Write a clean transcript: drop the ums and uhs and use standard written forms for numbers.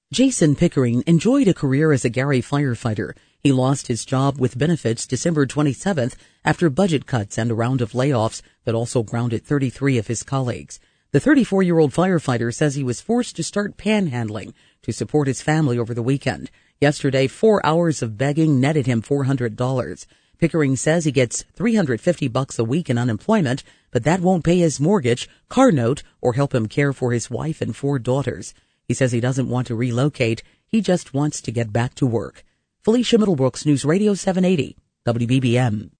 Jason Pickering enjoyed a career as a Gary firefighter. He lost his job with benefits December 27th after budget cuts and a round of layoffs that also grounded 33 of his colleagues. The 34-year-old firefighter says he was forced to start panhandling to support his family over the weekend. Yesterday, 4 hours of begging netted him $400. Pickering says he gets $350 a week in unemployment, but that won't pay his mortgage, car note, or help him care for his wife and 4 daughters. He says he doesn't want to relocate. He just wants to get back to work. Felicia Middlebrooks, News Radio 780, WBBM.